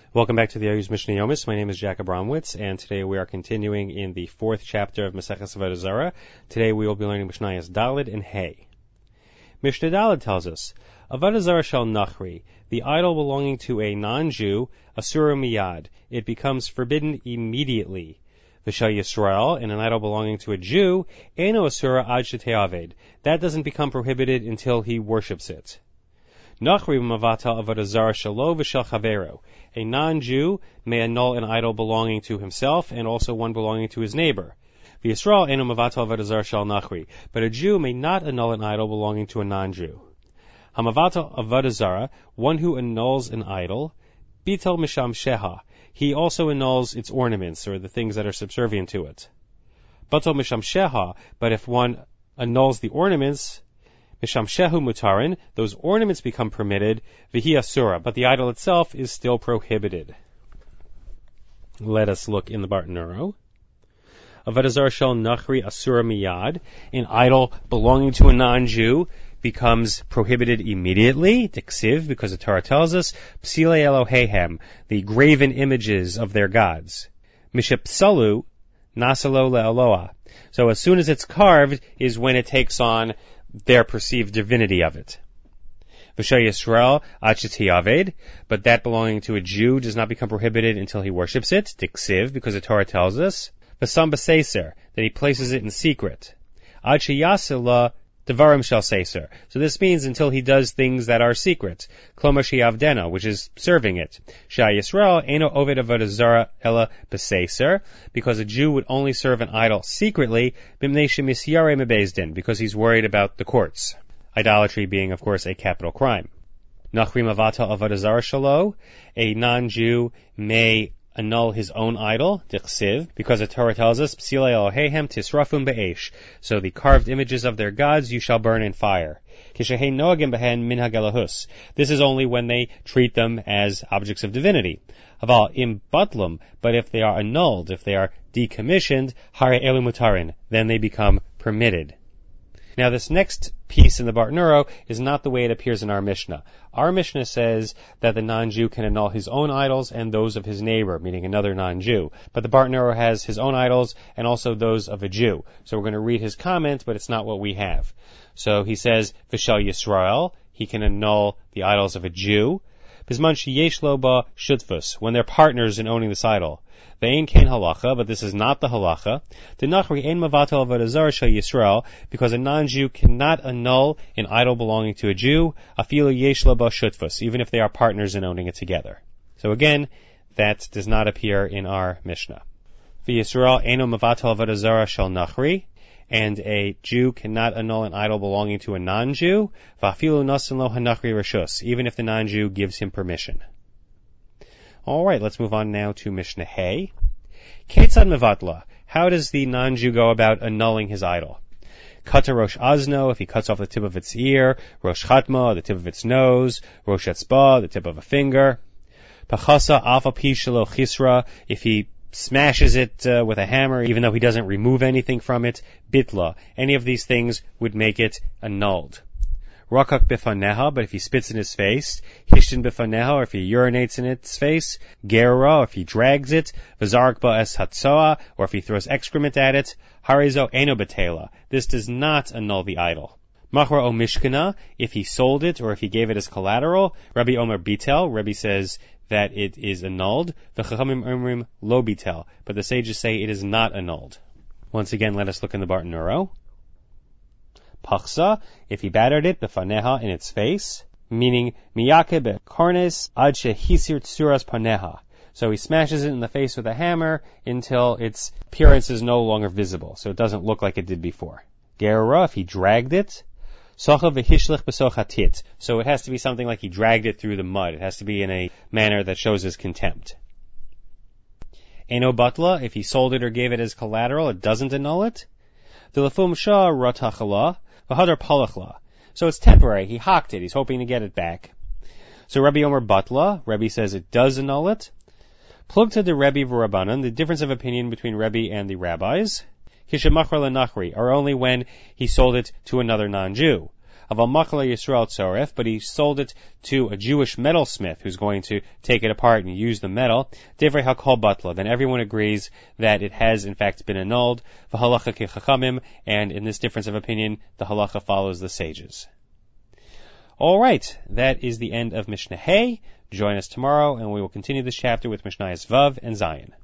Welcome back to the Ayuz Mishnah Yomis. My name is Jack Abramowitz, and today we are continuing in the fourth chapter of Maseches Avodah Zarah. Today we will be learning Mishnayos Daled and Hey. Mishnah Daled tells us, Avodah Zarah shel Nachri, the idol belonging to a non-Jew, Asura Miyad, it becomes forbidden immediately. V'shel Yisrael, and an idol belonging to a Jew, Eino Asura ad shete'aved, that doesn't become prohibited until he worships it. Nachri mavatal avodah zarah shelo v'shel chavero. A non-Jew may annul an idol belonging to himself and also one belonging to his neighbor. V'Yisrael eno mavatal avodah zarah shel nachri. But a Jew may not annul an idol belonging to a non-Jew. Hamavatal avodah zarah, one who annuls an idol, bitel misham sheha. He also annuls its ornaments or the things that are subservient to it. Batal misham sheha, but if one annuls the ornaments, Misham shehu mutarin, those ornaments become permitted, vihi asura, but the idol itself is still prohibited. Let us look in the Bartanuro. Avodah zarah shel nachri asura miyad, an idol belonging to a non-Jew becomes prohibited immediately, diksiv, because the Torah tells us, psile Elohehem, the graven images of their gods. Mishepsalu, nasalo le'aloah. So as soon as it's carved is when it takes on their perceived divinity of it. V'shel Yisrael ad shete'aved, but that belonging to a Jew does not become prohibited until he worships it, diksiv, because the Torah tells us, v'sam b'seiser, that he places it in secret. Ad sheyaseh devarim shel seiser. So this means until he does things that are secret. Klomar sheyavdena, which is serving it. Shea Yisrael eno oved avodah zarah ela b'seiser, because a Jew would only serve an idol secretly, b'mnei shemisyare mebezdin, because he's worried about the courts. Idolatry being, of course, a capital crime. Nachri mavata avodah zarah shelo, a non-Jew may annul his own idol, dichsiv, because the Torah tells us, P'silei Elohehem tisrafum be'esh, so the carved images of their gods you shall burn in fire. Kishehein noagim behen minhag elahus. This is only when they treat them as objects of divinity. Aval im batlum, but if they are annulled, if they are decommissioned, hare elu mutarin, then they become permitted. Now this next piece in the Bartanuro is not the way it appears in our Mishnah. Our Mishnah says that the non-Jew can annul his own idols and those of his neighbor, meaning another non-Jew. But the Bartanuro has his own idols and also those of a Jew. So we're going to read his comment, but it's not what we have. So he says, V'shel Yisrael, he can annul the idols of a Jew. Bisman sheyesh lo ba shutfus, when they're partners in owning this idol. Ve'ein kain halacha, but this is not the halacha. Denachri ein mavatal avodah zarah shel Yisrael, because a non-Jew cannot annul an idol belonging to a Jew, afilu yesh lo ba shutfus, even if they are partners in owning it together. So again, that does not appear in our Mishnah. V'Yisrael eino mavatal avodah zarah shel nachri, and a Jew cannot annul an idol belonging to a non-Jew, va'afilu nasan lo hanachri reshus, even if the non-Jew gives him permission. All right, let's move on now to Mishnah Hey. Ketzad mevatla. How does the non-Jew go about annulling his idol? Kata rosh azno, if he cuts off the tip of its ear. Rosh chatma, the tip of its nose. Rosh etzba, the tip of a finger. Pachasa afa pi shelo chisra, if he smashes it with a hammer, even though he doesn't remove anything from it. Bitla, any of these things would make it annulled. Rakak bifaneha, but if he spits in his face. Hishtin bifaneha, or if he urinates in its face. Gerura, or if he drags it. V'zarak ba es hatzoa, or if he throws excrement at it. Harizo eno betela, this does not annul the idol. Machra o mishkana, if he sold it or if he gave it as collateral. Rabbi Omer bitel, Rabbi says that it is annulled. V'chachamim omrim lo bitel, but the sages say it is not annulled. Once again, let us look in the Bartanuro. Pachsa, if he battered it, befaneha, in its face, meaning miyake bekarnes ad shehisir tsuras paneha. So he smashes it in the face with a hammer until its appearance is no longer visible, so it doesn't look like it did before. Gerura, if he dragged it, socha v'hishlich besochatit. So it has to be something like he dragged it through the mud. It has to be in a manner that shows his contempt. Eno batla, if he sold it or gave it as collateral, it doesn't annul it. Dilafum shah ratachala, v'hadar palachla. So it's temporary. He hocked it. He's hoping to get it back. So Rabbi Omer batla, Rabbi says it does annul it. Plugta de Rebbe v'Rabbanan, the difference of opinion between Rebbe and the rabbis. Kishemachar lenachri, are only when he sold it to another non-Jew. Aval Machla Yisrael Tzoref, but he sold it to a Jewish metalsmith who's going to take it apart and use the metal. Divrei HaKol Batla. Then everyone agrees that it has in fact been annulled. V'halacha ki chachamim, and in this difference of opinion, the halacha follows the sages. Alright, that is the end of Mishnah Hey. Join us tomorrow and we will continue this chapter with Mishnayos Vav and Zayin.